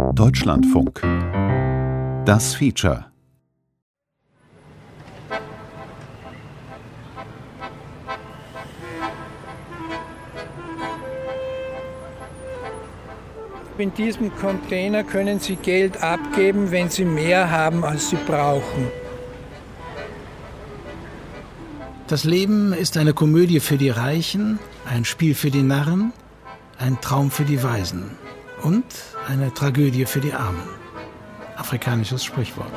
Deutschlandfunk. Das Feature. In diesem Container können Sie Geld abgeben, wenn Sie mehr haben, als Sie brauchen. Das Leben ist eine Komödie für die Reichen, ein Spiel für die Narren, ein Traum für die Weisen und eine Tragödie für die Armen. Afrikanisches Sprichwort.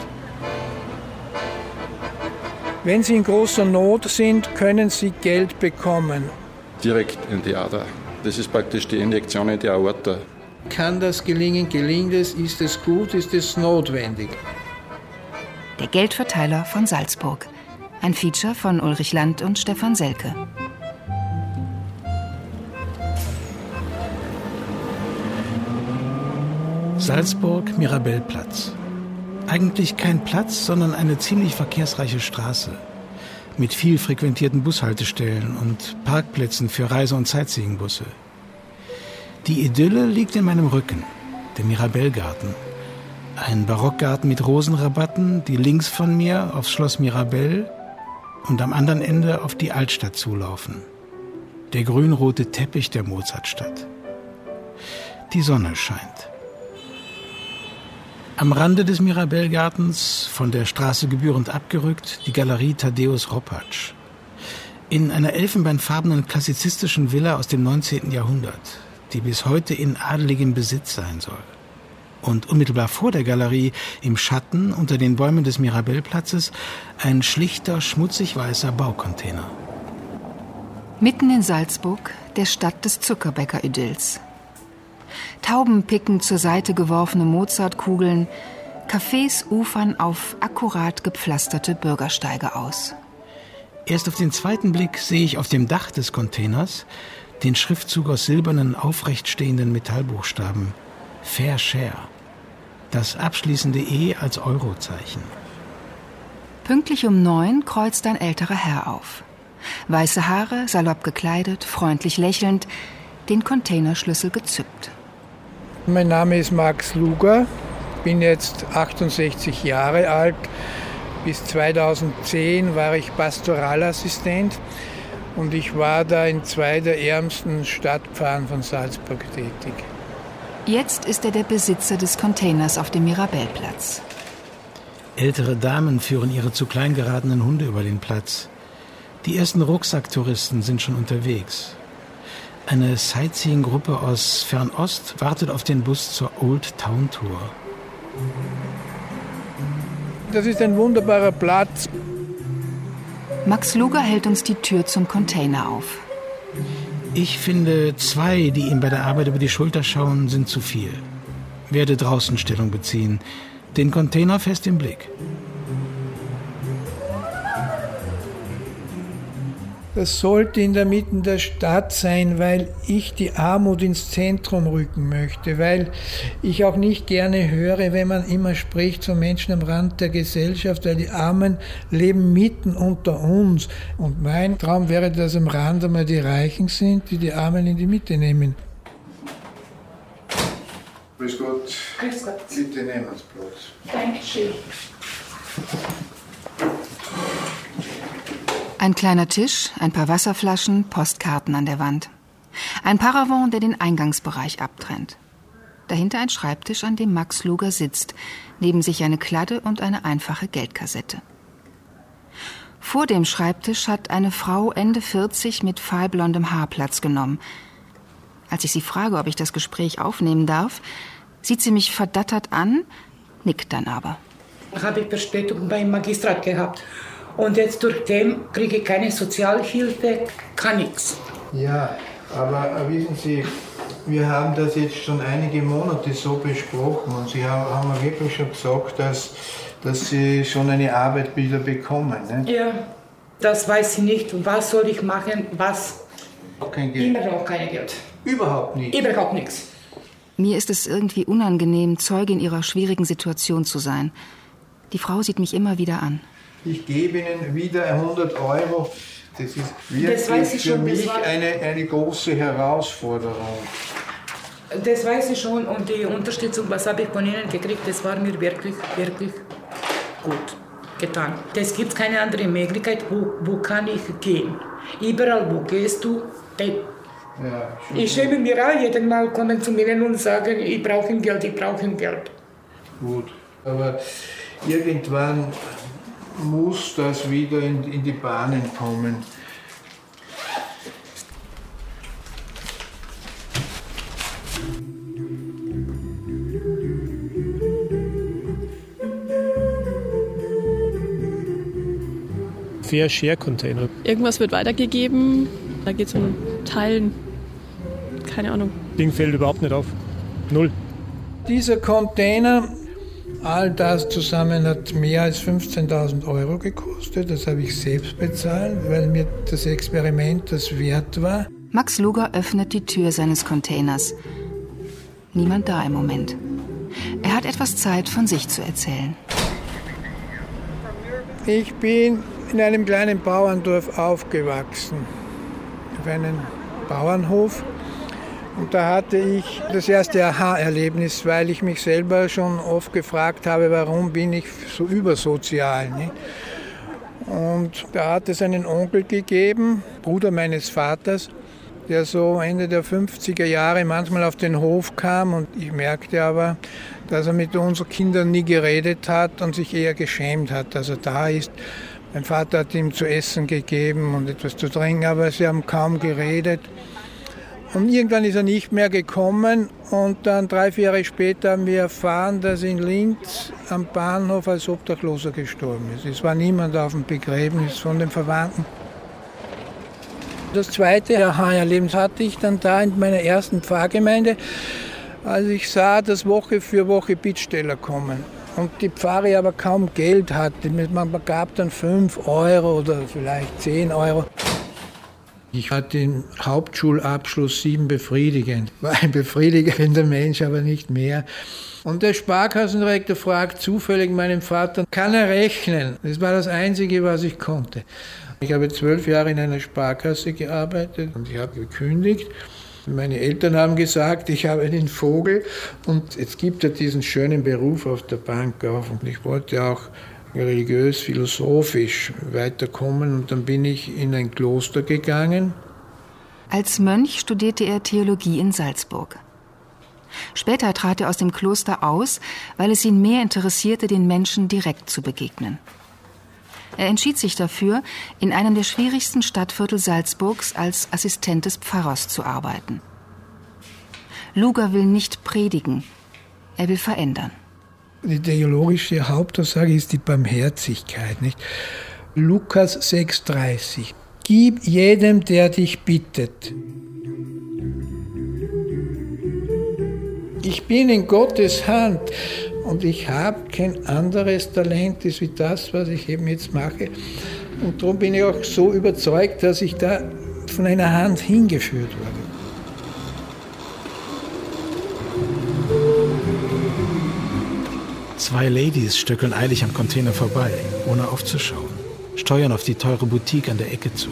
Wenn Sie in großer Not sind, können Sie Geld bekommen. Direkt in die Ader. Das ist praktisch die Injektion in die Aorta. Kann das gelingen? Gelingt es? Ist es gut? Ist es notwendig? Der Geldverteiler von Salzburg. Ein Feature von Ulrich Land und Stefan Selke. Salzburg, Mirabellplatz. Eigentlich kein Platz, sondern eine ziemlich verkehrsreiche Straße. Mit viel frequentierten Bushaltestellen und Parkplätzen für Reise- und Sightseeingbusse. Die Idylle liegt in meinem Rücken, der Mirabellgarten. Ein Barockgarten mit Rosenrabatten, die links von mir aufs Schloss Mirabell und am anderen Ende auf die Altstadt zulaufen. Der grünrote Teppich der Mozartstadt. Die Sonne scheint. Am Rande des Mirabellgartens, von der Straße gebührend abgerückt, die Galerie Thaddäus Ropatsch. In einer elfenbeinfarbenen klassizistischen Villa aus dem 19. Jahrhundert, die bis heute in adeligem Besitz sein soll. Und unmittelbar vor der Galerie, im Schatten unter den Bäumen des Mirabellplatzes, ein schlichter, schmutzig weißer Baucontainer. Mitten in Salzburg, der Stadt des Zuckerbäcker-Idylls. Tauben picken zur Seite geworfene Mozartkugeln, Cafés ufern auf akkurat gepflasterte Bürgersteige aus. Erst auf den zweiten Blick sehe ich auf dem Dach des Containers den Schriftzug aus silbernen, aufrecht stehenden Metallbuchstaben. Fair Share. Das abschließende E als Eurozeichen. Pünktlich um 9 kreuzt ein älterer Herr auf. Weiße Haare, salopp gekleidet, freundlich lächelnd, den Containerschlüssel gezückt. Mein Name ist Max Luger, bin jetzt 68 Jahre alt. Bis 2010 war ich Pastoralassistent und ich war da in 2 der ärmsten Stadtpfarren von Salzburg tätig. Jetzt ist er der Besitzer des Containers auf dem Mirabellplatz. Ältere Damen führen ihre zu klein geratenen Hunde über den Platz. Die ersten Rucksacktouristen sind schon unterwegs. Eine Sightseeing-Gruppe aus Fernost wartet auf den Bus zur Old Town Tour. Das ist ein wunderbarer Platz. Max Luger hält uns die Tür zum Container auf. Ich finde, 2, die ihm bei der Arbeit über die Schulter schauen, sind zu viel. Werde draußen Stellung beziehen. Den Container fest im Blick. Das sollte in der Mitte der Stadt sein, weil ich die Armut ins Zentrum rücken möchte, weil ich auch nicht gerne höre, wenn man immer spricht von Menschen am Rand der Gesellschaft, weil die Armen leben mitten unter uns. Und mein Traum wäre, dass am Rand einmal die Reichen sind, die die Armen in die Mitte nehmen. Grüß Gott. Grüß Gott. Bitte nehmen Sie Platz. Dankeschön. Ein kleiner Tisch, ein paar Wasserflaschen, Postkarten an der Wand. Ein Paravent, der den Eingangsbereich abtrennt. Dahinter ein Schreibtisch, an dem Max Luger sitzt. Neben sich eine Kladde und eine einfache Geldkassette. Vor dem Schreibtisch hat eine Frau Ende 40 mit fahlblondem Haar Platz genommen. Als ich sie frage, ob ich das Gespräch aufnehmen darf, sieht sie mich verdattert an, nickt dann aber. Habe ich Verspätung beim Magistrat gehabt. Und jetzt durch den kriege ich keine Sozialhilfe, kann nichts. Ja, aber wissen Sie, wir haben das jetzt schon einige Monate so besprochen und Sie haben mir wirklich schon gesagt, dass Sie schon eine Arbeit wieder bekommen. Ne? Ja, das weiß ich nicht. Was soll ich machen? Was? Kein Geld. Immer noch kein Geld. Überhaupt nicht? Überhaupt nichts. Mir ist es irgendwie unangenehm, Zeugin ihrer schwierigen Situation zu sein. Die Frau sieht mich immer wieder an. Ich gebe Ihnen wieder 100 €. Das ist wirklich Das weiß ich für schon, mich eine große Herausforderung. Das weiß ich schon und die Unterstützung, was habe ich von Ihnen gekriegt, das war mir wirklich, wirklich gut getan. Es gibt keine andere Möglichkeit, wo kann ich gehen. Überall, wo gehst du, Ja, ich schäme mir auch, jeden Mal kommen zu mir und sagen, ich brauche Geld, ich brauche Geld. gut. Aber irgendwann muss das wieder in die Bahnen kommen. Fair Share Container. Irgendwas wird weitergegeben, da geht es um Teilen, keine Ahnung. Ding fällt überhaupt nicht auf. Null. Dieser Container, all das zusammen hat mehr als 15.000 € gekostet. Das habe ich selbst bezahlt, weil mir das Experiment das wert war. Max Luger öffnet die Tür seines Containers. Niemand da im Moment. Er hat etwas Zeit, von sich zu erzählen. Ich bin in einem kleinen Bauerndorf aufgewachsen, auf einem Bauernhof. Und da hatte ich das erste Aha-Erlebnis, weil ich mich selber schon oft gefragt habe, warum bin ich so übersozial. Nicht? Und da hat es einen Onkel gegeben, Bruder meines Vaters, der so Ende der 50er Jahre manchmal auf den Hof kam. Und ich merkte aber, dass er mit unseren Kindern nie geredet hat und sich eher geschämt hat, dass er da ist. Mein Vater hat ihm zu essen gegeben und etwas zu trinken, aber sie haben kaum geredet. Und irgendwann ist er nicht mehr gekommen und dann 3-4 Jahre später haben wir erfahren, dass in Linz am Bahnhof als Obdachloser gestorben ist. Es war niemand auf dem Begräbnis von den Verwandten. Das zweite Aha-Erlebnis hatte ich dann da in meiner ersten Pfarrgemeinde, als ich sah, dass Woche für Woche Bittsteller kommen. Und die Pfarre aber kaum Geld hatte. Man gab dann 5 € oder vielleicht 10 €. Ich hatte den Hauptschulabschluss 7 befriedigend. War ein befriedigender Mensch, aber nicht mehr. Und der Sparkassendirektor fragt zufällig meinen Vater, kann er rechnen? Das war das Einzige, was ich konnte. Ich habe 12 Jahre in einer Sparkasse gearbeitet und ich habe gekündigt. Meine Eltern haben gesagt, ich habe einen Vogel und jetzt gibt er diesen schönen Beruf auf der Bank auf. Und ich wollte auch religiös, philosophisch weiterkommen und dann bin ich in ein Kloster gegangen. Als Mönch studierte er Theologie in Salzburg. Später trat er aus dem Kloster aus, weil es ihn mehr interessierte, den Menschen direkt zu begegnen. Er entschied sich dafür, in einem der schwierigsten Stadtviertel Salzburgs als Assistent des Pfarrers zu arbeiten. Luger will nicht predigen, er will verändern. Die theologische Hauptaussage ist die Barmherzigkeit. Nicht? Lukas 6,30. Gib jedem, der dich bittet. Ich bin in Gottes Hand und ich habe kein anderes Talent wie das, was ich eben jetzt mache. Und darum bin ich auch so überzeugt, dass ich da von einer Hand hingeführt wurde. Zwei Ladies stöckeln eilig am Container vorbei, ohne aufzuschauen, steuern auf die teure Boutique an der Ecke zu.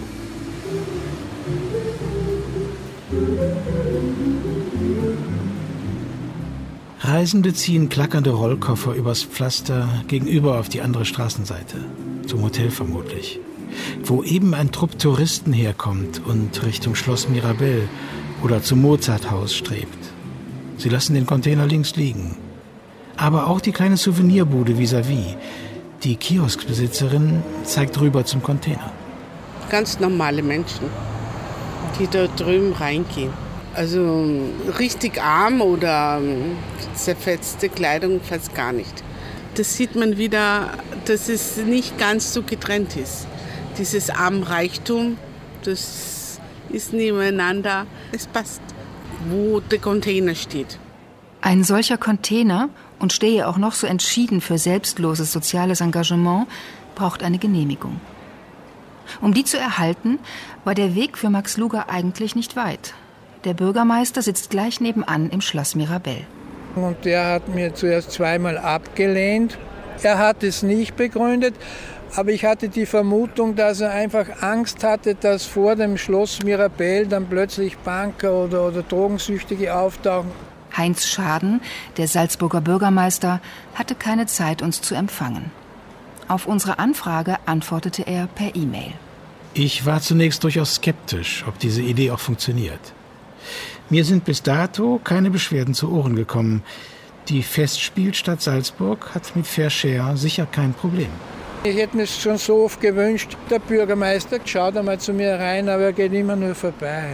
Reisende ziehen klackernde Rollkoffer übers Pflaster gegenüber auf die andere Straßenseite, zum Hotel vermutlich, wo eben ein Trupp Touristen herkommt und Richtung Schloss Mirabell oder zum Mozarthaus strebt. Sie lassen den Container links liegen. Aber auch die kleine Souvenirbude vis-à-vis. Die Kioskbesitzerin zeigt rüber zum Container. Ganz normale Menschen, die da drüben reingehen. Also richtig arm oder zerfetzte Kleidung fast gar nicht. Das sieht man wieder, dass es nicht ganz so getrennt ist. Dieses Arm-Reichtum, das ist nebeneinander. Es passt, wo der Container steht. Ein solcher Container, und stehe auch noch so entschieden für selbstloses soziales Engagement, braucht eine Genehmigung. Um die zu erhalten, war der Weg für Max Luger eigentlich nicht weit. Der Bürgermeister sitzt gleich nebenan im Schloss Mirabell. Und der hat mir zuerst 2-mal abgelehnt. Er hat es nicht begründet, aber ich hatte die Vermutung, dass er einfach Angst hatte, dass vor dem Schloss Mirabell dann plötzlich Banker oder Drogensüchtige auftauchen. Heinz Schaden, der Salzburger Bürgermeister, hatte keine Zeit, uns zu empfangen. Auf unsere Anfrage antwortete er per E-Mail. Ich war zunächst durchaus skeptisch, ob diese Idee auch funktioniert. Mir sind bis dato keine Beschwerden zu Ohren gekommen. Die Festspielstadt Salzburg hat mit Fair Share sicher kein Problem. Ich hätte mir schon so oft gewünscht, der Bürgermeister schaut einmal zu mir rein, aber er geht immer nur vorbei.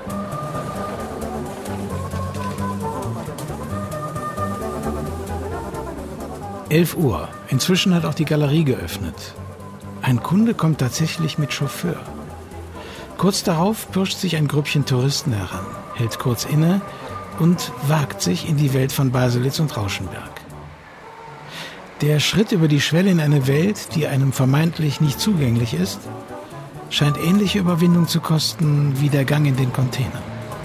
Uhr. Inzwischen hat auch die Galerie geöffnet. Ein Kunde kommt tatsächlich mit Chauffeur. Kurz darauf pirscht sich ein Grüppchen Touristen heran, hält kurz inne und wagt sich in die Welt von Baselitz und Rauschenberg. Der Schritt über die Schwelle in eine Welt, die einem vermeintlich nicht zugänglich ist, scheint ähnliche Überwindung zu kosten wie der Gang in den Container.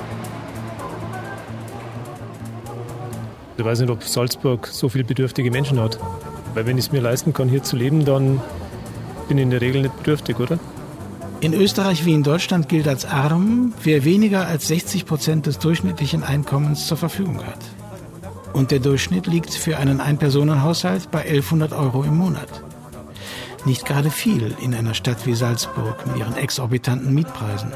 Ich weiß nicht, ob Salzburg so viele bedürftige Menschen hat. Weil wenn ich es mir leisten kann, hier zu leben, dann bin ich in der Regel nicht bedürftig, oder? In Österreich wie in Deutschland gilt als arm, wer weniger als 60% des durchschnittlichen Einkommens zur Verfügung hat. Und der Durchschnitt liegt für einen Ein-Personen-Haushalt bei 1.100 € im Monat. Nicht gerade viel in einer Stadt wie Salzburg mit ihren exorbitanten Mietpreisen.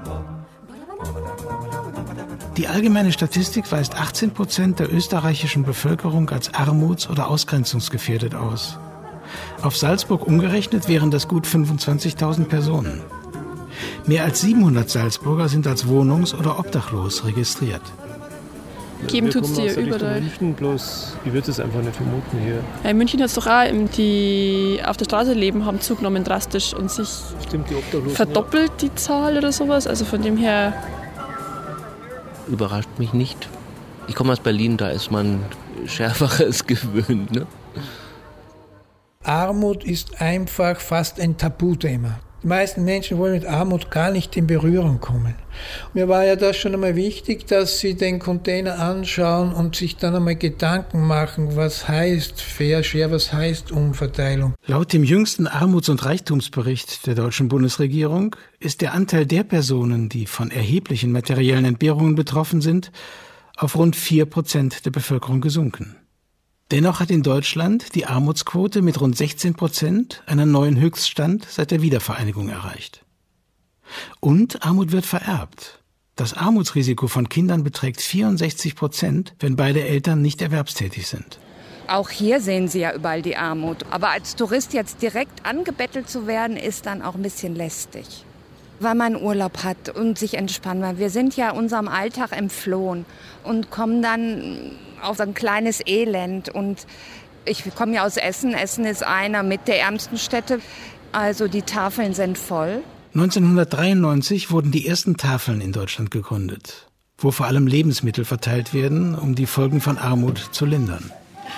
Die allgemeine Statistik weist 18% der österreichischen Bevölkerung als armuts- oder ausgrenzungsgefährdet aus. Auf Salzburg umgerechnet wären das gut 25.000 Personen. Mehr als 700 Salzburger sind als wohnungs- oder obdachlos registriert. Geben tut es dir überall. München, bloß ich würde es einfach nicht vermuten hier. Ja, in München hat es doch auch, die auf der Straße leben, haben zugenommen drastisch und sich verdoppelt die Zahl oder sowas. Also von dem her... Überrascht mich nicht. Ich komme aus Berlin, da ist man Schärferes gewöhnt. Ne? Armut ist einfach fast ein Tabuthema. Die meisten Menschen wollen mit Armut gar nicht in Berührung kommen. Mir war ja das schon einmal wichtig, dass sie den Container anschauen und sich dann einmal Gedanken machen, was heißt Fair Share, was heißt Umverteilung. Laut dem jüngsten Armuts- und Reichtumsbericht der deutschen Bundesregierung ist der Anteil der Personen, die von erheblichen materiellen Entbehrungen betroffen sind, auf rund 4% der Bevölkerung gesunken. Dennoch hat in Deutschland die Armutsquote mit rund 16% einen neuen Höchststand seit der Wiedervereinigung erreicht. Und Armut wird vererbt. Das Armutsrisiko von Kindern beträgt 64%, wenn beide Eltern nicht erwerbstätig sind. Auch hier sehen Sie ja überall die Armut. Aber als Tourist jetzt direkt angebettelt zu werden, ist dann auch ein bisschen lästig. Weil man Urlaub hat und sich entspannen will. Wir sind ja unserem Alltag entflohen und kommen dann auf so ein kleines Elend. Und ich komme ja aus Essen. Essen ist einer mit der ärmsten Städte. Also die Tafeln sind voll. 1993 wurden die ersten Tafeln in Deutschland gegründet, wo vor allem Lebensmittel verteilt werden, um die Folgen von Armut zu lindern.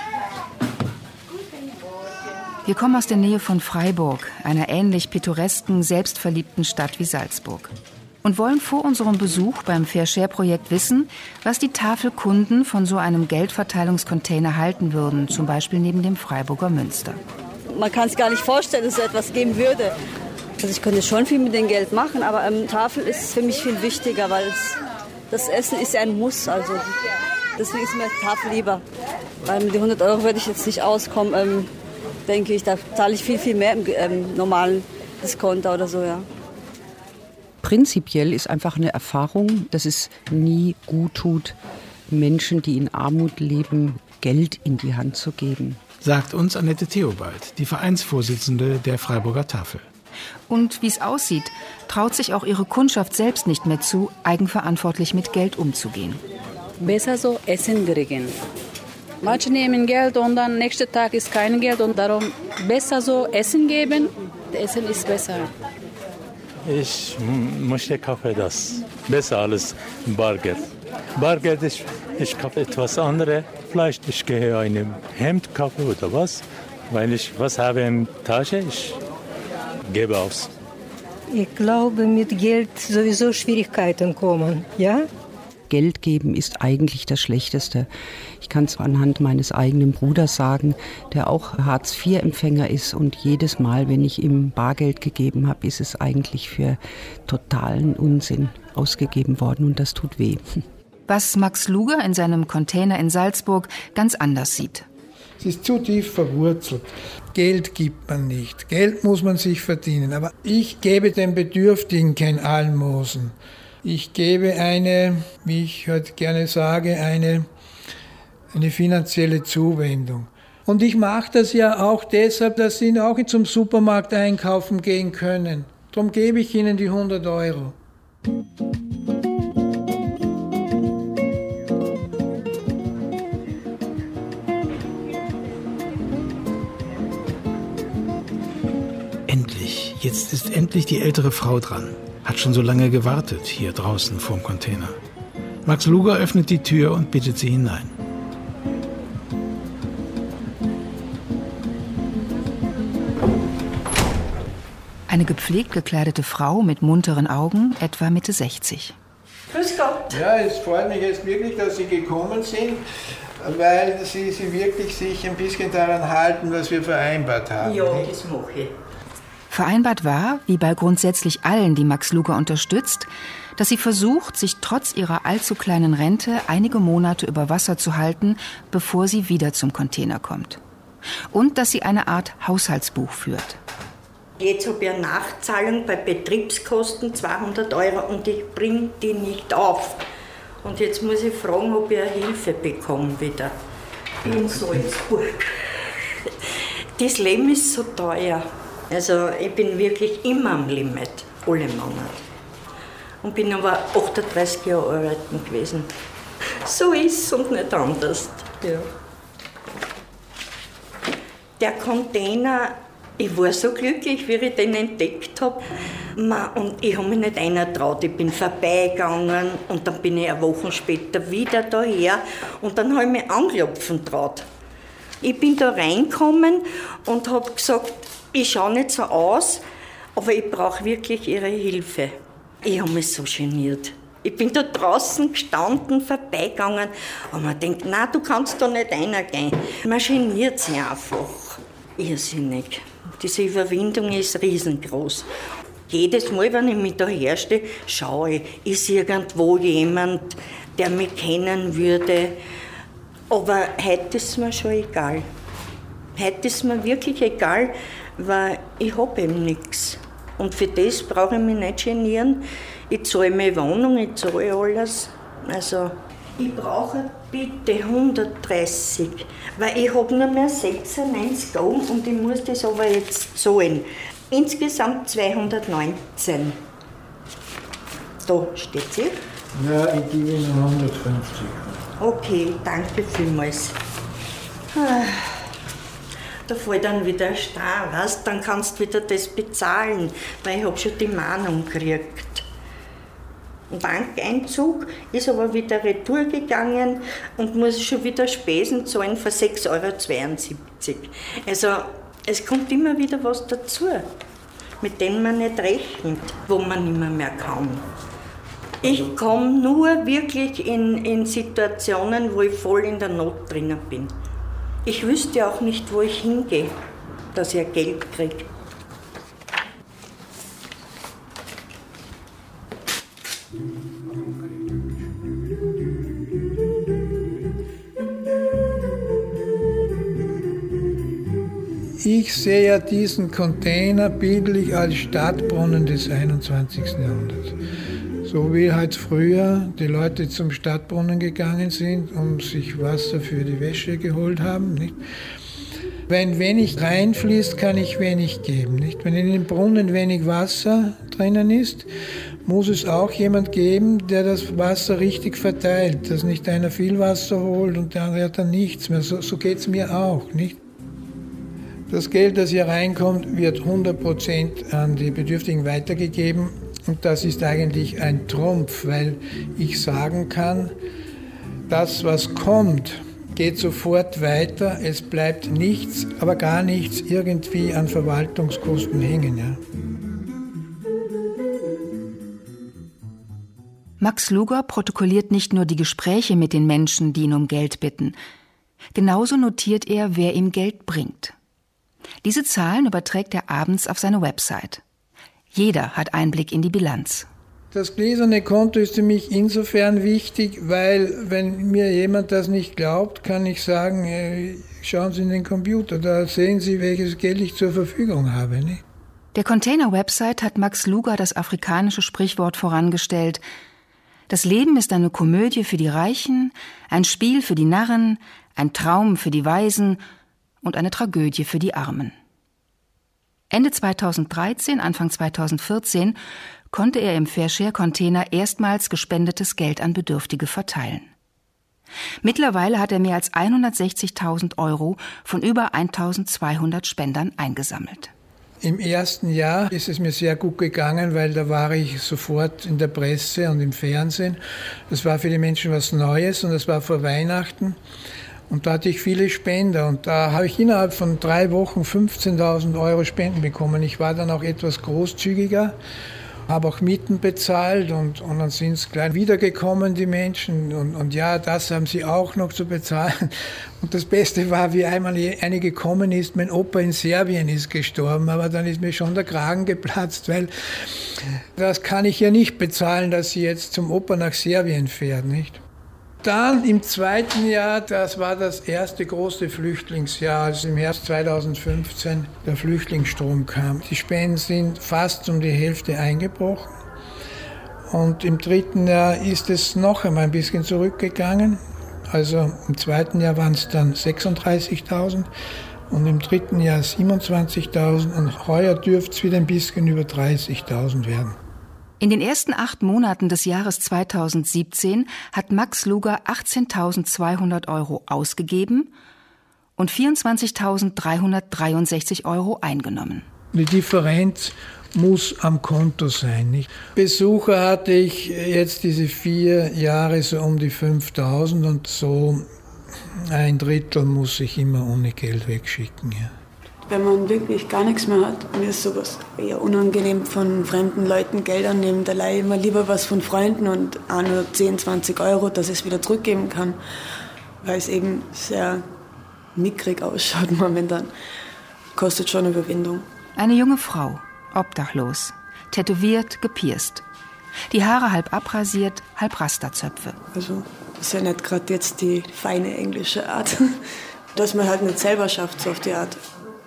Wir kommen aus der Nähe von Freiburg, einer ähnlich pittoresken, selbstverliebten Stadt wie Salzburg. Und wollen vor unserem Besuch beim Fair-Share-Projekt wissen, was die Tafelkunden von so einem Geldverteilungscontainer halten würden, zum Beispiel neben dem Freiburger Münster. Man kann es gar nicht vorstellen, dass es etwas geben würde. Also ich könnte schon viel mit dem Geld machen, aber Tafel ist für mich viel wichtiger, weil das Essen ist ja ein Muss. Also deswegen ist mir Tafel lieber. Weil mit den 100 € würde ich jetzt nicht auskommen. Denke ich, da zahle ich viel, viel mehr im normalen Discounter oder so, ja. Prinzipiell ist einfach eine Erfahrung, dass es nie gut tut, Menschen, die in Armut leben, Geld in die Hand zu geben. Sagt uns Annette Theobald, die Vereinsvorsitzende der Freiburger Tafel. Und wie es aussieht, traut sich auch ihre Kundschaft selbst nicht mehr zu, eigenverantwortlich mit Geld umzugehen. Besser so Essen kriegen. Manche nehmen Geld und dann nächsten Tag ist kein Geld und darum besser so Essen geben. Essen ist besser. Ich möchte kaufen das besser als Bargeld. Bargeld ist, ich kaufe etwas anderes. Vielleicht ich gehe ein Hemd kaufen oder was, weil ich was habe in der Tasche, ich gebe aus. Ich glaube, mit Geld sowieso Schwierigkeiten kommen, ja? Geld geben ist eigentlich das Schlechteste. Ich kann es anhand meines eigenen Bruders sagen, der auch Hartz-IV-Empfänger ist und jedes Mal, wenn ich ihm Bargeld gegeben habe, ist es eigentlich für totalen Unsinn ausgegeben worden und das tut weh. Was Max Luger in seinem Container in Salzburg ganz anders sieht. Es ist zu tief verwurzelt. Geld gibt man nicht. Geld muss man sich verdienen. Aber ich gebe den Bedürftigen kein Almosen. Ich gebe wie ich heute gerne sage, eine finanzielle Zuwendung. Und ich mache das ja auch deshalb, dass sie auch zum Supermarkt einkaufen gehen können. Darum gebe ich ihnen die 100 €. Jetzt ist endlich die ältere Frau dran. Hat schon so lange gewartet, hier draußen vorm Container. Max Luger öffnet die Tür und bittet sie hinein. Eine gepflegt gekleidete Frau mit munteren Augen, etwa Mitte 60. Grüß Gott. Ja, es freut mich jetzt wirklich, dass Sie gekommen sind, weil Sie wirklich sich ein bisschen daran halten, was wir vereinbart haben. Ja, das mache ich. Vereinbart war, wie bei grundsätzlich allen, die Max Luger unterstützt, dass sie versucht, sich trotz ihrer allzu kleinen Rente einige Monate über Wasser zu halten, bevor sie wieder zum Container kommt. Und dass sie eine Art Haushaltsbuch führt. Jetzt habe ich eine Nachzahlung bei Betriebskosten 200 € und ich bringe die nicht auf. Und jetzt muss ich fragen, ob ich eine Hilfe bekomme wieder in Salzburg. Das Leben ist so teuer. Also ich bin wirklich immer am Limit, alle Monate. Und bin aber 38 Jahre arbeiten gewesen. So ist es und nicht anders. Ja. Der Container, ich war so glücklich, wie ich den entdeckt habe. Und ich habe mich nicht eingetraut. Ich bin vorbeigegangen und dann bin ich eine Woche später wieder daher und dann habe ich mich anklopfen getraut. Ich bin da reingekommen und habe gesagt, ich schaue nicht so aus, aber ich brauche wirklich Ihre Hilfe. Ich habe mich so geniert. Ich bin da draußen gestanden, vorbeigegangen, und man denkt, nein, du kannst da nicht reingehen. Man geniert sich einfach. Irrsinnig. Diese Überwindung ist riesengroß. Jedes Mal, wenn ich mich da herstehe, schaue ich, ist irgendwo jemand, der mich kennen würde. Aber heute ist mir schon egal. Heute ist mir wirklich egal, weil ich habe eben nichts. Und für das brauche ich mich nicht genieren. Ich zahle meine Wohnung, ich zahle alles. Also, ich brauche bitte 130, weil ich habe nur mehr 96 oben und ich muss das aber jetzt zahlen. Insgesamt 219. Da steht sie. Ja, ich gebe Ihnen 150. Okay, danke vielmals. Da fällt dann wieder ein Stein, weißt? Dann kannst du wieder das bezahlen, weil ich habe schon die Mahnung gekriegt. Ein Bankeinzug ist aber wieder retour gegangen und muss schon wieder Spesen zahlen für 6,72 €. Also es kommt immer wieder was dazu, mit dem man nicht rechnet, wo man nicht mehr kann. Ich komme nur wirklich in Situationen, wo ich voll in der Not drinnen bin. Ich wüsste auch nicht, wo ich hingehe, dass ich Geld kriege. Ich sehe ja diesen Container bildlich als Stadtbrunnen des 21. Jahrhunderts. So wie halt früher die Leute zum Stadtbrunnen gegangen sind, um sich Wasser für die Wäsche geholt haben. Nicht? Wenn wenig reinfließt, kann ich wenig geben. Nicht? Wenn in dem Brunnen wenig Wasser drinnen ist, muss es auch jemand geben, der das Wasser richtig verteilt, dass nicht einer viel Wasser holt und der andere hat dann nichts mehr. So geht es mir auch. Nicht? Das Geld, das hier reinkommt, wird 100% an die Bedürftigen weitergegeben. Und das ist eigentlich ein Trumpf, weil ich sagen kann, das, was kommt, geht sofort weiter. Es bleibt nichts, aber gar nichts irgendwie an Verwaltungskosten hängen. Ja. Max Luger protokolliert nicht nur die Gespräche mit den Menschen, die ihn um Geld bitten. Genauso notiert er, wer ihm Geld bringt. Diese Zahlen überträgt er abends auf seine Website. Jeder hat Einblick in die Bilanz. Das gläserne Konto ist für mich insofern wichtig, weil wenn mir jemand das nicht glaubt, kann ich sagen, schauen Sie in den Computer, da sehen Sie, welches Geld ich zur Verfügung habe. Nicht? Der Container-Website hat Max Luger das afrikanische Sprichwort vorangestellt: Das Leben ist eine Komödie für die Reichen, ein Spiel für die Narren, ein Traum für die Weisen und eine Tragödie für die Armen. Ende 2013, Anfang 2014 konnte er im Fair-Share-Container erstmals gespendetes Geld an Bedürftige verteilen. Mittlerweile hat er mehr als 160.000 € von über 1.200 Spendern eingesammelt. Im ersten Jahr ist es mir sehr gut gegangen, weil da war ich sofort in der Presse und im Fernsehen. Das war für die Menschen was Neues und das war vor Weihnachten. Und da hatte ich viele Spender und da habe ich innerhalb von 3 Wochen 15.000 € Spenden bekommen. Ich war dann auch etwas großzügiger, habe auch Mieten bezahlt und dann sind es gleich wiedergekommen, die Menschen. Und ja, das haben sie auch noch zu bezahlen. Und das Beste war, wie einmal eine gekommen ist, mein Opa in Serbien ist gestorben, aber dann ist mir schon der Kragen geplatzt, weil das kann ich ja nicht bezahlen, dass sie jetzt zum Opa nach Serbien fährt, nicht? Dann im zweiten Jahr, das war das erste große Flüchtlingsjahr, als im Herbst 2015 der Flüchtlingsstrom kam. Die Spenden sind fast um die Hälfte eingebrochen. Und im dritten Jahr ist es noch einmal ein bisschen zurückgegangen. Also im zweiten Jahr waren es dann 36.000 und im dritten Jahr 27.000 und heuer dürfte es wieder ein bisschen über 30.000 werden. In den ersten 8 Monaten des Jahres 2017 hat Max Luger 18.200 € ausgegeben und 24.363 € eingenommen. Die Differenz muss am Konto sein. Nicht? Besucher hatte ich jetzt diese 4 Jahre so um die 5.000 und so 1/3 muss ich immer ohne Geld wegschicken. Ja. Wenn man wirklich gar nichts mehr hat, mir ist sowas eher unangenehm, von fremden Leuten Geld annehmen. Da leihe ich immer lieber was von Freunden und auch nur 10, 20 €, dass ich es wieder zurückgeben kann, weil es eben sehr mickrig ausschaut momentan. Kostet schon Überwindung. Eine junge Frau, obdachlos, tätowiert, gepierst. Die Haare halb abrasiert, halb Rasterzöpfe. Also das ist ja nicht gerade jetzt die feine englische Art, dass man halt nicht selber schafft, so auf die Art.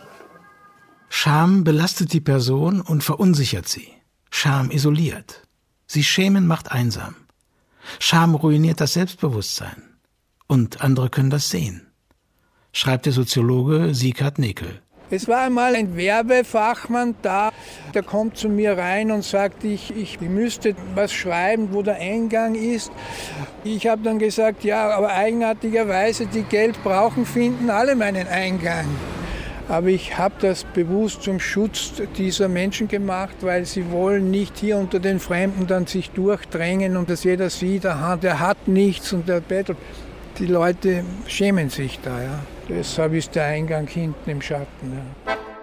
Scham belastet die Person und verunsichert sie. Scham isoliert. Sie schämen macht einsam. Scham ruiniert das Selbstbewusstsein. Und andere können das sehen, schreibt der Soziologe Sieghard Nekel. Es war einmal ein Werbefachmann da, der kommt zu mir rein und sagt, ich müsste was schreiben, wo der Eingang ist. Ich habe dann gesagt, ja, aber eigenartigerweise, die Geld brauchen, finden alle meinen Eingang. Aber ich habe das bewusst zum Schutz dieser Menschen gemacht, weil sie wollen nicht hier unter den Fremden dann sich durchdrängen und dass jeder sieht, aha, der hat nichts und der bettelt. Die Leute schämen sich da. Ja. Deshalb ist der Eingang hinten im Schatten. Ja.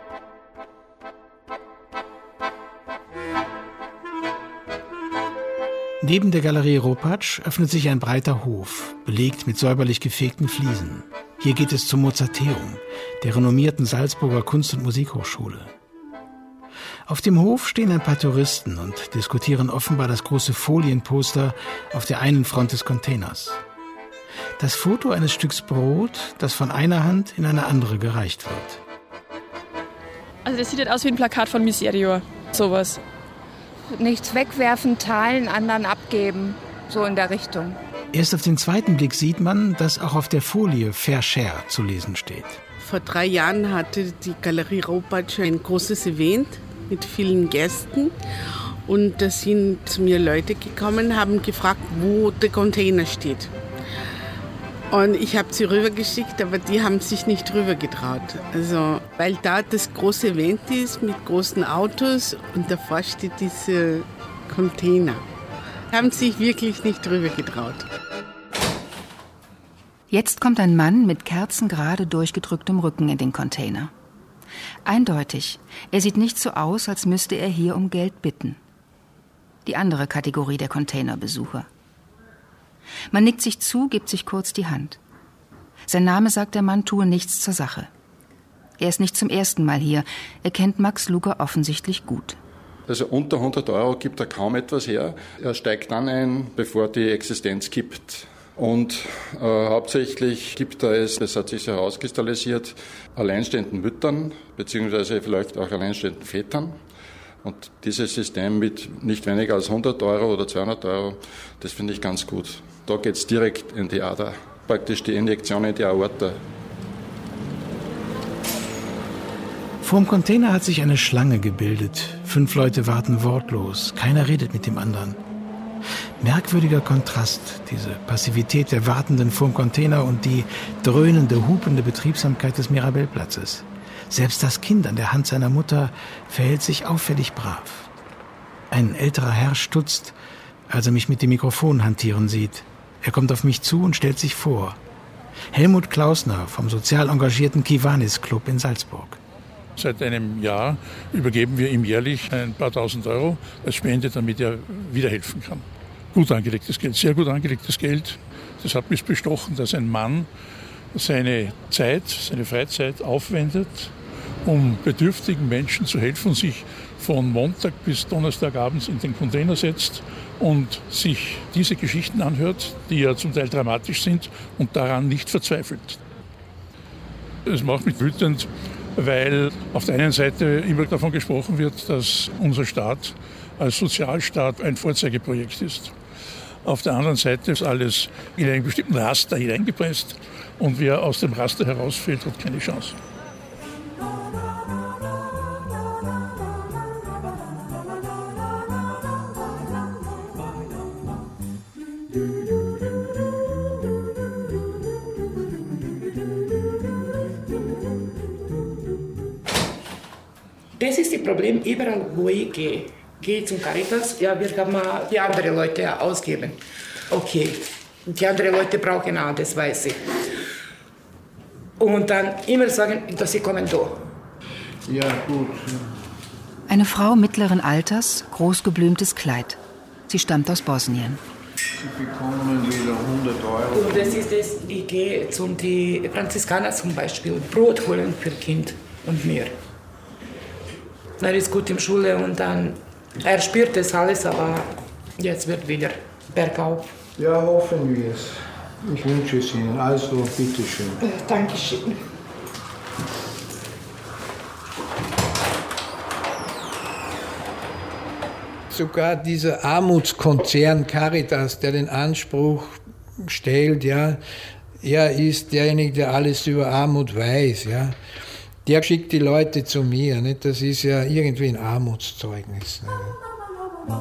Neben der Galerie Ropatsch öffnet sich ein breiter Hof, belegt mit säuberlich gefegten Fliesen. Hier geht es zum Mozarteum, der renommierten Salzburger Kunst- und Musikhochschule. Auf dem Hof stehen ein paar Touristen und diskutieren offenbar das große Folienposter auf der einen Front des Containers. Das Foto eines Stücks Brot, das von einer Hand in eine andere gereicht wird. Also das sieht halt aus wie ein Plakat von Miserio, sowas. Nichts wegwerfen, teilen, anderen abgeben, so in der Richtung. Erst auf den zweiten Blick sieht man, dass auch auf der Folie Fair Share zu lesen steht. Vor 3 Jahren hatte die Galerie Ropatsch ein großes Event mit vielen Gästen. Und da sind zu mir Leute gekommen, haben gefragt, wo der Container steht. Und ich habe sie rübergeschickt, aber die haben sich nicht rüber getraut. Also, weil da das große Event ist mit großen Autos und davor steht dieser Container. Haben sich wirklich nicht drüber getraut. Jetzt kommt ein Mann mit kerzengerade durchgedrücktem Rücken in den Container. Eindeutig, er sieht nicht so aus, als müsste er hier um Geld bitten. Die andere Kategorie der Containerbesucher. Man nickt sich zu, gibt sich kurz die Hand. Sein Name sagt, der Mann tue nichts zur Sache. Er ist nicht zum ersten Mal hier, er kennt Max Luger offensichtlich gut. Also unter 100 € gibt er kaum etwas her. Er steigt dann ein, bevor die Existenz kippt. Und hauptsächlich gibt er es, das hat sich herauskristallisiert, alleinstehenden Müttern, beziehungsweise vielleicht auch alleinstehenden Vätern. Und dieses System mit nicht weniger als 100 € oder 200 €, das finde ich ganz gut. Da geht es direkt in die Ader, praktisch die Injektion in die Aorta. Vorm Container hat sich eine Schlange gebildet. 5 Leute warten wortlos. Keiner redet mit dem anderen. Merkwürdiger Kontrast, diese Passivität der Wartenden vorm Container und die dröhnende, hupende Betriebsamkeit des Mirabellplatzes. Selbst das Kind an der Hand seiner Mutter verhält sich auffällig brav. Ein älterer Herr stutzt, als er mich mit dem Mikrofon hantieren sieht. Er kommt auf mich zu und stellt sich vor. Helmut Klausner vom sozial engagierten Kiwanis Club in Salzburg. Seit einem Jahr übergeben wir ihm jährlich ein paar tausend Euro als Spende, damit er wieder helfen kann. Gut angelegtes Geld, sehr gut angelegtes Geld. Das hat mich bestochen, dass ein Mann seine Zeit, seine Freizeit aufwendet, um bedürftigen Menschen zu helfen, sich von Montag bis Donnerstagabends in den Container setzt und sich diese Geschichten anhört, die ja zum Teil dramatisch sind und daran nicht verzweifelt. Es macht mich wütend, weil auf der einen Seite immer davon gesprochen wird, dass unser Staat als Sozialstaat ein Vorzeigeprojekt ist. Auf der anderen Seite ist alles in einen bestimmten Raster hineingepresst und wer aus dem Raster herausfällt, hat keine Chance. Das ist das Problem, überall wo ich gehe. Gehe zum Caritas, ja, wir haben die anderen Leute ausgeben. Okay, die anderen Leute brauchen auch, das weiß ich. Und dann immer sagen, dass sie kommen da. Ja, gut. Eine Frau mittleren Alters, großgeblümtes Kleid. Sie stammt aus Bosnien. Sie bekommen wieder 100 €. Und das ist das, ich gehe zu den Franziskanern zum Beispiel, Brot holen für Kind und mir. Er ist gut in Schule und dann, er spürt das alles, aber jetzt wird wieder bergauf. Ja, hoffen wir es. Ich wünsche es Ihnen. Also, bitteschön. Dankeschön. Sogar dieser Armutskonzern Caritas, der den Anspruch stellt, ja, er ist derjenige, der alles über Armut weiß, ja. Der schickt die Leute zu mir, nicht? Das ist ja irgendwie ein Armutszeugnis. Nicht?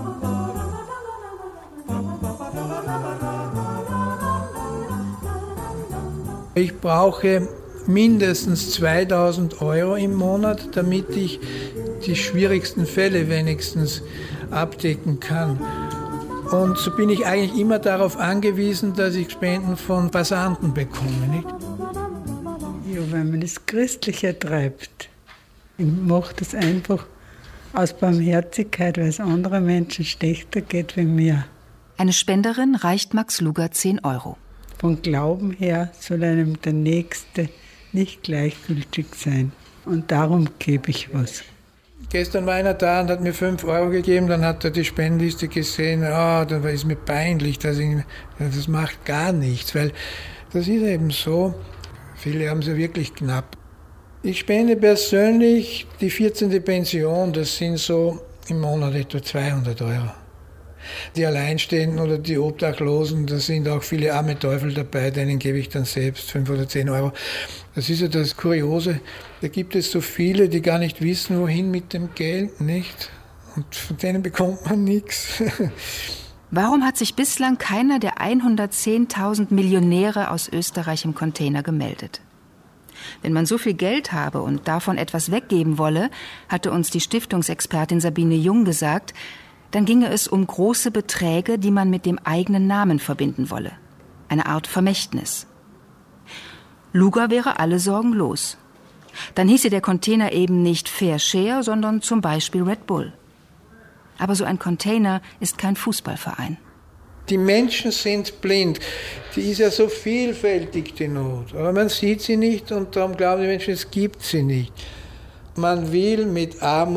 Ich brauche mindestens 2000 € im Monat, damit ich die schwierigsten Fälle wenigstens abdecken kann. Und so bin ich eigentlich immer darauf angewiesen, dass ich Spenden von Passanten bekomme. Nicht? Ja, wenn man das Christliche treibt. Ich mache das einfach aus Barmherzigkeit, weil es anderen Menschen schlechter geht wie mir. Eine Spenderin reicht Max Luger 10 €. Von Glauben her soll einem der Nächste nicht gleichgültig sein. Und darum gebe ich was. Gestern war einer da und hat mir 5 € gegeben, dann hat er die Spendenliste gesehen, dann ist mir peinlich, das macht gar nichts, weil das ist eben so, viele haben es ja wirklich knapp. Ich spende persönlich die 14. Pension, das sind so im Monat etwa 200 €. Die Alleinstehenden oder die Obdachlosen, da sind auch viele arme Teufel dabei, denen gebe ich dann selbst 5 oder 10 €. Das ist ja das Kuriose, da gibt es so viele, die gar nicht wissen, wohin mit dem Geld, nicht? Und von denen bekommt man nichts. Warum hat sich bislang keiner der 110.000 Millionäre aus Österreich im Container gemeldet? Wenn man so viel Geld habe und davon etwas weggeben wolle, hatte uns die Stiftungsexpertin Sabine Jung gesagt, dann ginge es um große Beträge, die man mit dem eigenen Namen verbinden wolle. Eine Art Vermächtnis. Luger wäre alle Sorgen los. Dann hieße der Container eben nicht Fair Share, sondern zum Beispiel Red Bull. Aber so ein Container ist kein Fußballverein. Die Menschen sind blind. Die ist ja so vielfältig, die Not. Aber man sieht sie nicht und darum glauben die Menschen, es gibt sie nicht. Man will mit Armut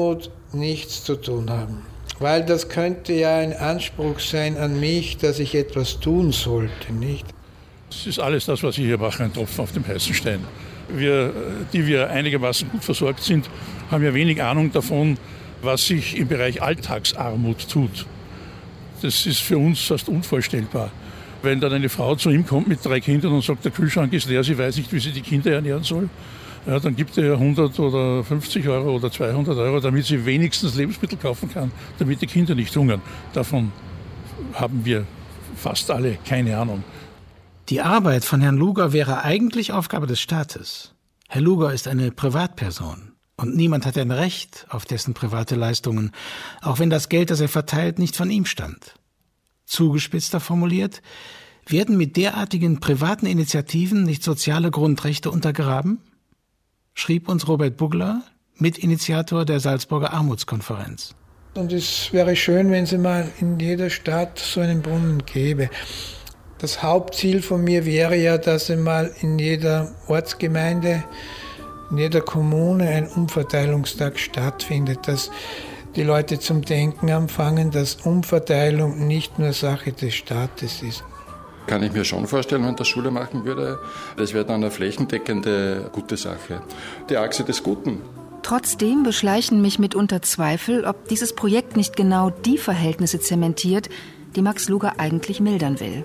nichts zu tun haben. Weil das könnte ja ein Anspruch sein an mich, dass ich etwas tun sollte, nicht? Das ist alles das, was ich hier mache, ein Tropfen auf dem heißen Stein. Wir, die wir einigermaßen gut versorgt sind, haben ja wenig Ahnung davon, was sich im Bereich Alltagsarmut tut. Das ist für uns fast unvorstellbar. Wenn dann eine Frau zu ihm kommt mit 3 Kindern und sagt, der Kühlschrank ist leer, sie weiß nicht, wie sie die Kinder ernähren soll, ja, dann gibt er 100 oder 50 Euro oder 200 Euro, damit sie wenigstens Lebensmittel kaufen kann, damit die Kinder nicht hungern. Davon haben wir fast alle keine Ahnung. Die Arbeit von Herrn Luger wäre eigentlich Aufgabe des Staates. Herr Luger ist eine Privatperson und niemand hat ein Recht auf dessen private Leistungen, auch wenn das Geld, das er verteilt, nicht von ihm stammt. Zugespitzter formuliert, werden mit derartigen privaten Initiativen nicht soziale Grundrechte untergraben? Schrieb uns Robert Bugler, Mitinitiator der Salzburger Armutskonferenz. Und es wäre schön, wenn es mal in jeder Stadt so einen Brunnen gäbe. Das Hauptziel von mir wäre ja, dass einmal in jeder Ortsgemeinde, in jeder Kommune ein Umverteilungstag stattfindet, dass die Leute zum Denken anfangen, dass Umverteilung nicht nur Sache des Staates ist. Kann ich mir schon vorstellen, wenn das Schule machen würde. Das wäre dann eine flächendeckende gute Sache. Die Achse des Guten. Trotzdem beschleichen mich mitunter Zweifel, ob dieses Projekt nicht genau die Verhältnisse zementiert, die Max Luger eigentlich mildern will.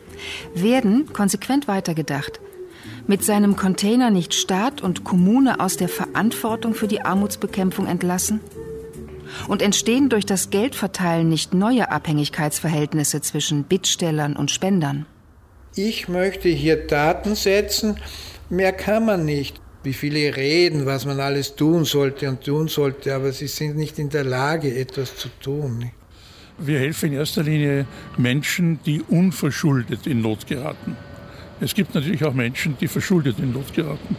Werden, konsequent weitergedacht, mit seinem Container nicht Staat und Kommune aus der Verantwortung für die Armutsbekämpfung entlassen? Und entstehen durch das Geldverteilen nicht neue Abhängigkeitsverhältnisse zwischen Bittstellern und Spendern? Ich möchte hier Taten setzen, mehr kann man nicht. Wie viele reden, was man alles tun sollte, aber sie sind nicht in der Lage, etwas zu tun. Wir helfen in erster Linie Menschen, die unverschuldet in Not geraten. Es gibt natürlich auch Menschen, die verschuldet in Not geraten.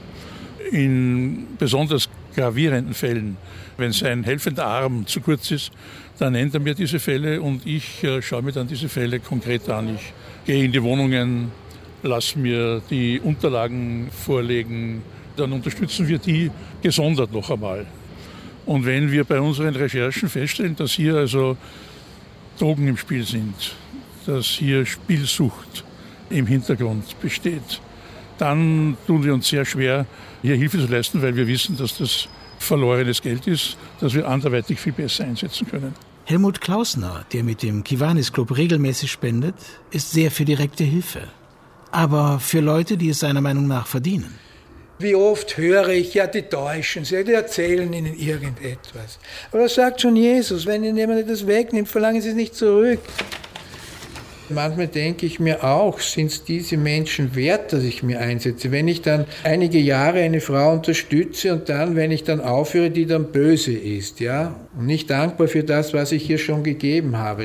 In besonders gravierenden Fällen, wenn sein helfender Arm zu kurz ist, dann nennt er mir diese Fälle und ich schaue mir dann diese Fälle konkret an. Ich gehe in die Wohnungen, lasse mir die Unterlagen vorlegen, dann unterstützen wir die gesondert noch einmal. Und wenn wir bei unseren Recherchen feststellen, dass hier also Drogen im Spiel sind, dass hier Spielsucht im Hintergrund besteht, dann tun wir uns sehr schwer, hier Hilfe zu leisten, weil wir wissen, dass das verlorenes Geld ist, das wir anderweitig viel besser einsetzen können. Helmut Klausner, der mit dem Kiwanis Club regelmäßig spendet, ist sehr für direkte Hilfe. Aber für Leute, die es seiner Meinung nach verdienen. Wie oft höre ich, ja, die täuschen sie, die erzählen ihnen irgendetwas. Aber das sagt schon Jesus, wenn ihnen jemand etwas wegnimmt, verlangen sie es nicht zurück. Manchmal denke ich mir auch, sind es diese Menschen wert, dass ich mir einsetze? Wenn ich dann einige Jahre eine Frau unterstütze und dann, wenn ich dann aufhöre, die dann böse ist, ja, und nicht dankbar für das, was ich ihr schon gegeben habe.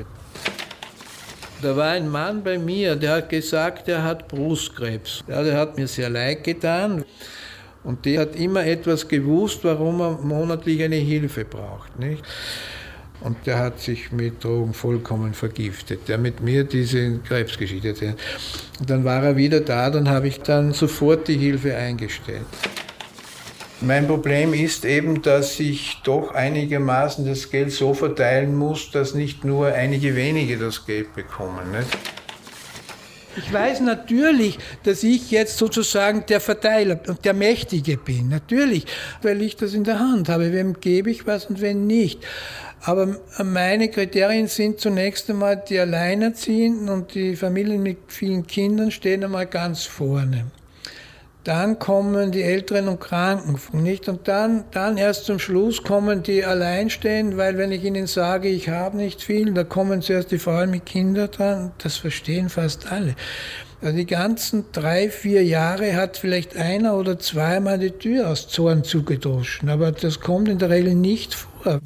Da war ein Mann bei mir, der hat gesagt, er hat Brustkrebs. Ja, der hat mir sehr leid getan. Und der hat immer etwas gewusst, warum er monatlich eine Hilfe braucht, nicht? Und der hat sich mit Drogen vollkommen vergiftet. Der mit mir diese Krebsgeschichte erzählt. Und dann war er wieder da, dann habe ich dann sofort die Hilfe eingestellt. Mein Problem ist eben, dass ich doch einigermaßen das Geld so verteilen muss, dass nicht nur einige wenige das Geld bekommen, nicht? Ich weiß natürlich, dass ich jetzt sozusagen der Verteiler und der Mächtige bin. Natürlich, weil ich das in der Hand habe. Wem gebe ich was und wem nicht. Aber meine Kriterien sind zunächst einmal die Alleinerziehenden und die Familien mit vielen Kindern stehen einmal ganz vorne. Dann kommen die Älteren und Kranken, nicht? Und dann erst zum Schluss kommen die Alleinstehenden, weil wenn ich ihnen sage, ich habe nicht viel, da kommen zuerst die Frauen mit Kindern dran, das verstehen fast alle. Also die ganzen 3-4 Jahre hat vielleicht einer oder zweimal die Tür aus Zorn zugedroschen, aber das kommt in der Regel nicht vor.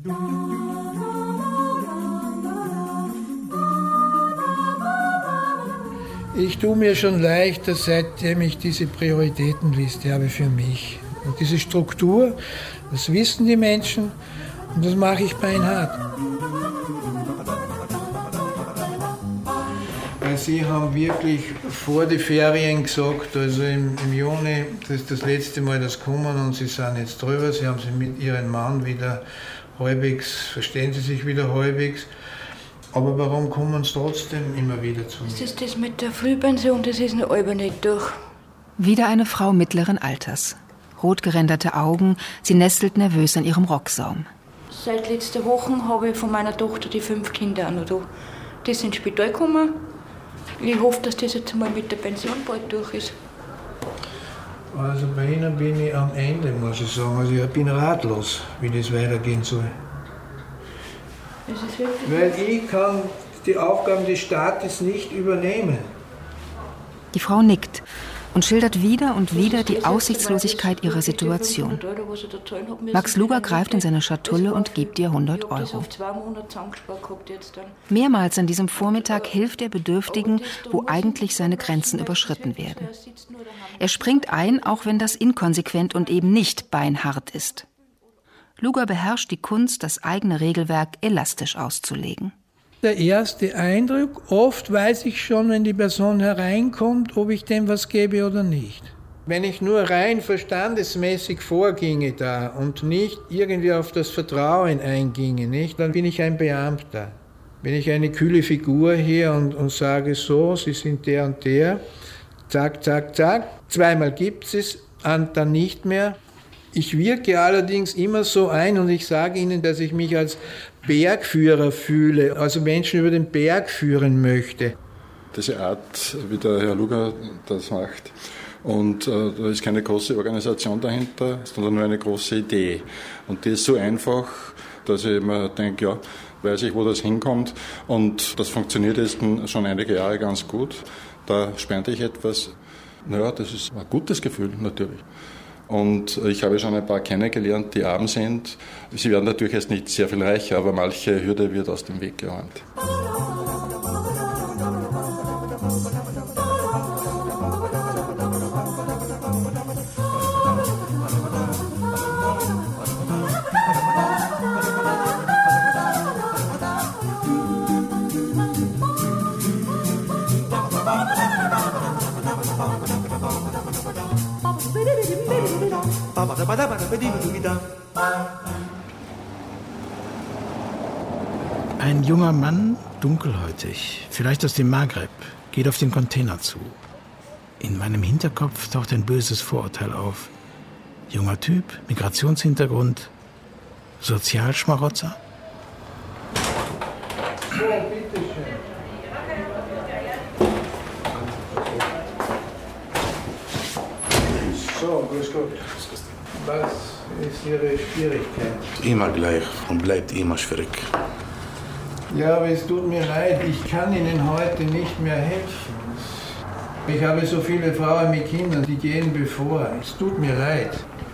Ich tue mir schon leichter, seitdem ich diese Prioritätenliste habe für mich. Und diese Struktur, das wissen die Menschen und das mache ich beinhart. Weil Sie haben wirklich vor die Ferien gesagt, also im Juni, das ist das letzte Mal das kommen und Sie sind jetzt drüber, Sie haben sich mit Ihrem Mann wieder halbwegs, verstehen Sie sich wieder halbwegs. Aber warum kommen Sie trotzdem immer wieder zu mir? Das ist das mit der Frühpension, das ist noch aber nicht durch. Wieder eine Frau mittleren Alters. Rotgeränderte Augen, sie nestelt nervös an ihrem Rocksaum. Seit letzter Woche habe ich von meiner Tochter die 5 Kinder auch noch da. Die sind ins Spital gekommen. Ich hoffe, dass das jetzt mal mit der Pension bald durch ist. Also bei Ihnen bin ich am Ende, muss ich sagen. Also ich bin ratlos, wie das weitergehen soll. Ist es wirklich? Weil ich kann die Aufgaben des Staates nicht übernehmen. Die Frau nickt und schildert wieder und wieder die Aussichtslosigkeit ihrer Situation. Max Luger greift in seine Schatulle und gibt ihr 100 €. Mehrmals an diesem Vormittag hilft er Bedürftigen, wo eigentlich seine Grenzen überschritten werden. Er springt ein, auch wenn das inkonsequent und eben nicht beinhart ist. Luger beherrscht die Kunst, das eigene Regelwerk elastisch auszulegen. Der erste Eindruck, oft weiß ich schon, wenn die Person hereinkommt, ob ich dem was gebe oder nicht. Wenn ich nur rein verstandesmäßig vorginge da und nicht irgendwie auf das Vertrauen einginge, nicht, dann bin ich ein Beamter. Bin ich eine kühle Figur hier und sage so, Sie sind der und der, zack, zack, zack, zweimal gibt es, dann nicht mehr. Ich wirke allerdings immer so ein und ich sage Ihnen, dass ich mich als Bergführer fühle, also Menschen über den Berg führen möchte. Diese Art, wie der Herr Luger das macht, und da ist keine große Organisation dahinter, sondern nur eine große Idee. Und die ist so einfach, dass ich immer denke, ja, weiß ich, wo das hinkommt. Und das funktioniert jetzt schon einige Jahre ganz gut. Da spende ich etwas. Naja, das ist ein gutes Gefühl natürlich. Und ich habe schon ein paar kennengelernt, die arm sind. Sie werden natürlich jetzt nicht sehr viel reicher, aber manche Hürde wird aus dem Weg geräumt. Ein junger Mann, dunkelhäutig, vielleicht aus dem Maghreb, geht auf den Container zu. In meinem Hinterkopf taucht ein böses Vorurteil auf. Junger Typ, Migrationshintergrund, Sozialschmarotzer? So, bitteschön. So, grüß Gott. Was ist Ihre Schwierigkeit? Immer gleich und bleibt immer schwierig. Ja, aber es tut mir leid, ich kann Ihnen heute nicht mehr helfen. Ich habe so viele Frauen mit Kindern, die gehen bevor. Es tut mir leid.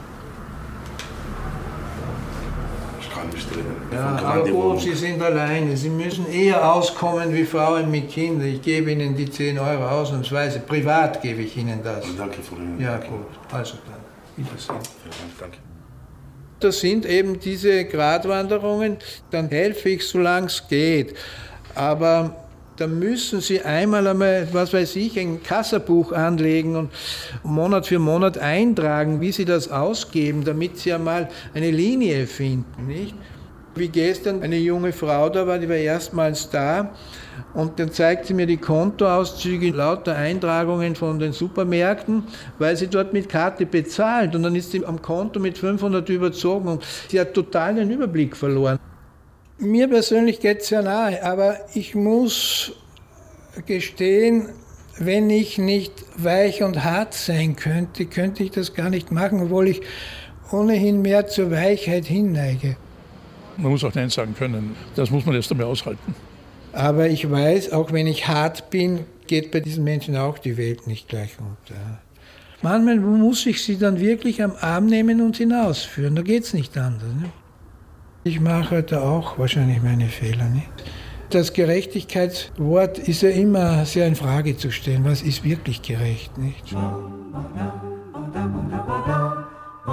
Ich kann nicht reden. Ja, aber gut, Sie sind alleine. Sie müssen eher auskommen wie Frauen mit Kindern. Ich gebe Ihnen die 10 € ausnahmsweise. Privat gebe ich Ihnen das. Danke für Ihnen. Ja, gut. Also dann. Wiedersehen. Danke. Das sind eben diese Gratwanderungen. Dann helfe ich, solange es geht. Aber da müssen Sie einmal was weiß ich, ein Kassabuch anlegen und Monat für Monat eintragen, wie Sie das ausgeben, damit Sie einmal eine Linie finden, nicht? Wie gestern eine junge Frau da war, die war erstmals da und dann zeigt sie mir die Kontoauszüge, lauter Eintragungen von den Supermärkten, weil sie dort mit Karte bezahlt und dann ist sie am Konto mit 500 überzogen und sie hat total den Überblick verloren. Mir persönlich geht es sehr nahe, aber ich muss gestehen, wenn ich nicht weich und hart sein könnte, könnte ich das gar nicht machen, obwohl ich ohnehin mehr zur Weichheit hinneige. Man muss auch Nein sagen können. Das muss man erst einmal aushalten. Aber ich weiß, auch wenn ich hart bin, geht bei diesen Menschen auch die Welt nicht gleich unter. Manchmal muss ich sie dann wirklich am Arm nehmen und hinausführen. Da geht es nicht anders. Ne? Ich mache da auch wahrscheinlich meine Fehler. Nicht? Das Gerechtigkeitswort ist ja immer sehr in Frage zu stellen. Was ist wirklich gerecht? Nicht?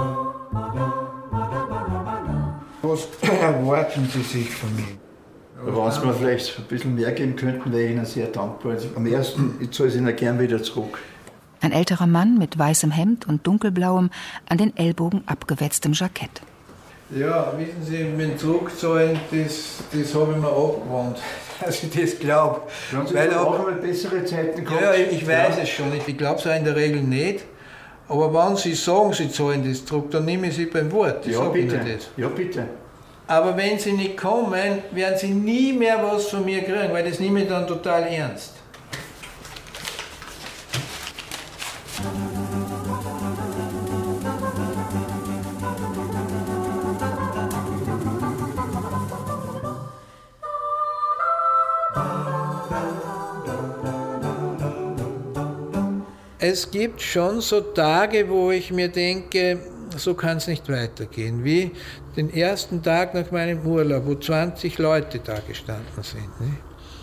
Was erwarten Sie sich von mir? Wenn Sie mir vielleicht ein bisschen mehr geben könnten, wäre ich Ihnen sehr dankbar. Am ersten, ich zahle es Ihnen gern wieder zurück. Ein älterer Mann mit weißem Hemd und dunkelblauem, an den Ellbogen abgewetztem Jackett. Ja, wissen Sie, mit dem Zurückzahlen, das habe ich mir abgewohnt, dass ich das glaube. Weil auch einmal bessere Zeiten kommen. Ja, ich weiß es schon. Ich glaube es auch in der Regel nicht. Aber wenn Sie sagen, Sie zahlen das zurück, dann nehme ich Sie beim Wort. Ja, bitte. Ja, bitte. Aber wenn Sie nicht kommen, werden Sie nie mehr was von mir kriegen, weil das nehme ich dann total ernst. Es gibt schon so Tage, wo ich mir denke, so kann es nicht weitergehen. Wie den ersten Tag nach meinem Urlaub, wo 20 Leute da gestanden sind. Ne?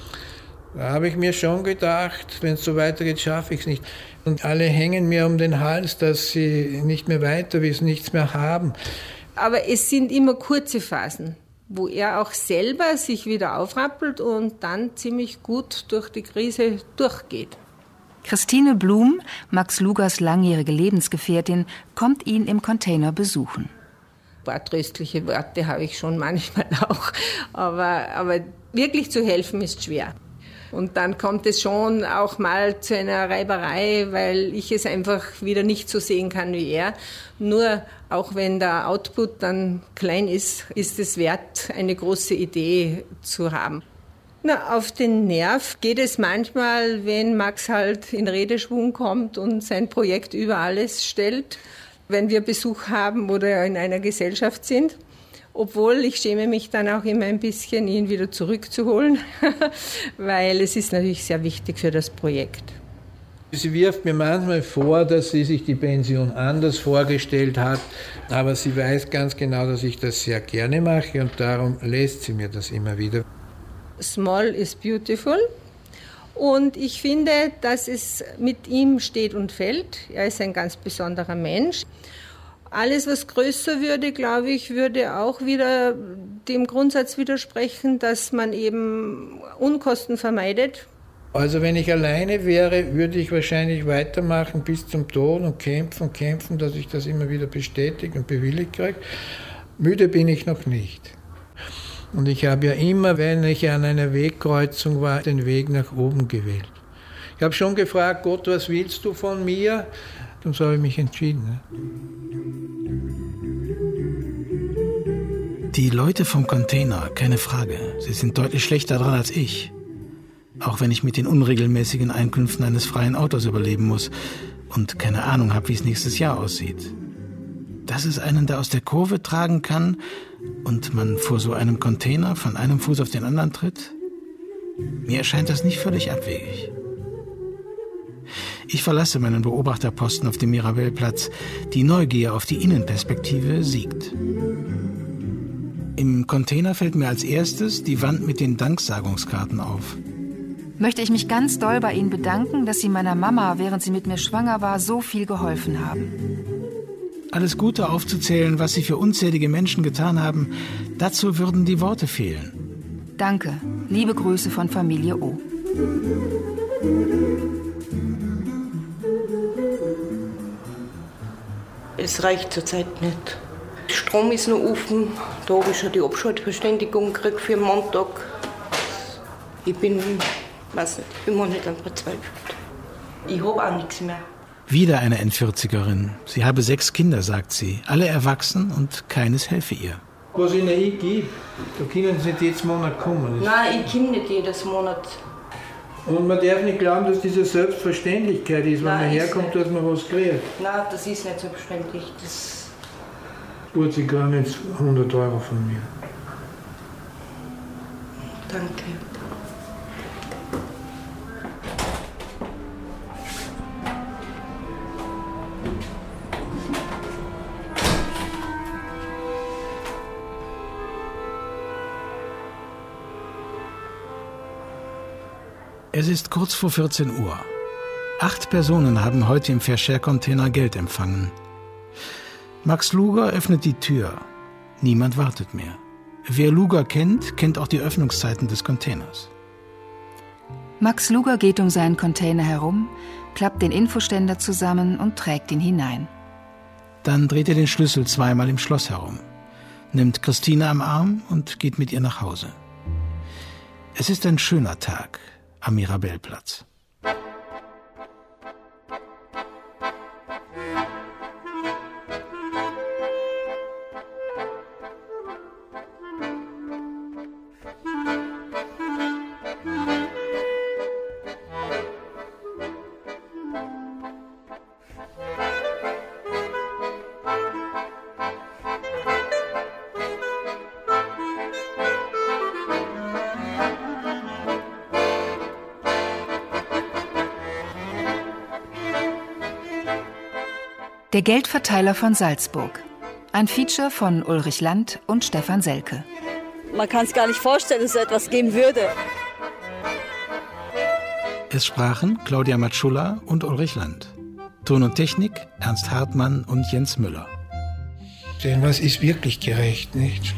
Da habe ich mir schon gedacht, wenn es so weitergeht, schaffe ich es nicht. Und alle hängen mir um den Hals, dass sie nicht mehr weiter wissen, nichts mehr haben. Aber es sind immer kurze Phasen, wo er auch selber sich wieder aufrappelt und dann ziemlich gut durch die Krise durchgeht. Christine Blum, Max Lugers langjährige Lebensgefährtin, kommt ihn im Container besuchen. Ein paar tröstliche Worte habe ich schon manchmal auch, aber wirklich zu helfen ist schwer. Und dann kommt es schon auch mal zu einer Reiberei, weil ich es einfach wieder nicht so sehen kann wie er. Nur auch wenn der Output dann klein ist, ist es wert, eine große Idee zu haben. Na, auf den Nerv geht es manchmal, wenn Max halt in Redeschwung kommt und sein Projekt über alles stellt, wenn wir Besuch haben oder in einer Gesellschaft sind. Obwohl ich schäme mich dann auch immer ein bisschen, ihn wieder zurückzuholen, weil es ist natürlich sehr wichtig für das Projekt. Sie wirft mir manchmal vor, dass sie sich die Pension anders vorgestellt hat, aber sie weiß ganz genau, dass ich das sehr gerne mache und darum lässt sie mir das immer wieder. Small is beautiful. Und ich finde, dass es mit ihm steht und fällt. Er ist ein ganz besonderer Mensch. Alles, was größer würde, glaube ich, würde auch wieder dem Grundsatz widersprechen, dass man eben Unkosten vermeidet. Also wenn ich alleine wäre, würde ich wahrscheinlich weitermachen bis zum Tod und kämpfen, dass ich das immer wieder bestätigt und bewilligt kriege. Müde bin ich noch nicht. Und ich habe ja immer, wenn ich an einer Wegkreuzung war, den Weg nach oben gewählt. Ich habe schon gefragt, Gott, was willst du von mir? Und so habe ich mich entschieden. Die Leute vom Container, keine Frage. Sie sind deutlich schlechter dran als ich. Auch wenn ich mit den unregelmäßigen Einkünften eines freien Autors überleben muss und keine Ahnung habe, wie es nächstes Jahr aussieht. Dass es einen da aus der Kurve tragen kann und man vor so einem Container von einem Fuß auf den anderen tritt, mir erscheint das nicht völlig abwegig. Ich verlasse meinen Beobachterposten auf dem Mirabellplatz. Die Neugier auf die Innenperspektive siegt. Im Container fällt mir als erstes die Wand mit den Danksagungskarten auf. Möchte ich mich ganz doll bei Ihnen bedanken, dass Sie meiner Mama, während sie mit mir schwanger war, so viel geholfen haben. Alles Gute aufzuzählen, was Sie für unzählige Menschen getan haben, dazu würden die Worte fehlen. Danke. Liebe Grüße von Familie O. Es reicht zurzeit nicht. Strom ist noch offen, da habe ich schon die Abschaltverständigung gekriegt für Montag. Ich bin momentan verzweifelt. Ich habe auch nichts mehr. Wieder eine N40erin. Sie habe 6 Kinder, sagt sie. Alle erwachsen und keines helfe ihr. Was Ihnen ich gebe, da können Sie nicht jedes Monat kommen. Nein, ich komme nicht jedes Monat. Und man darf nicht glauben, dass diese Selbstverständlichkeit ist, wenn man herkommt, dass man was kriegt. Nein, das ist nicht selbstverständlich. Gut, Sie kriegen jetzt 100 Euro von mir. Danke. Es ist kurz vor 14 Uhr. 8 Personen haben heute im Fair-Share-Container Geld empfangen. Max Luger öffnet die Tür. Niemand wartet mehr. Wer Luger kennt, kennt auch die Öffnungszeiten des Containers. Max Luger geht um seinen Container herum, klappt den Infoständer zusammen und trägt ihn hinein. Dann dreht er den Schlüssel zweimal im Schloss herum, nimmt Christine am Arm und geht mit ihr nach Hause. Es ist ein schöner Tag am Mirabellplatz. Der Geldverteiler von Salzburg. Ein Feature von Ulrich Land und Stefan Selke. Man kann es gar nicht vorstellen, dass es etwas geben würde. Es sprachen Claudia Matschulla und Ulrich Land. Ton und Technik Ernst Hartmann und Jens Müller. Denn was ist wirklich gerecht, nicht?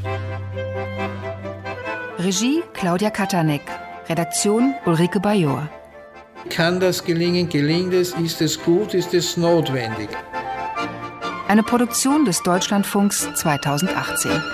Regie Claudia Katanek. Redaktion Ulrike Bajor. Kann das gelingen? Gelingt es? Ist es gut? Ist es notwendig? Eine Produktion des Deutschlandfunks 2018.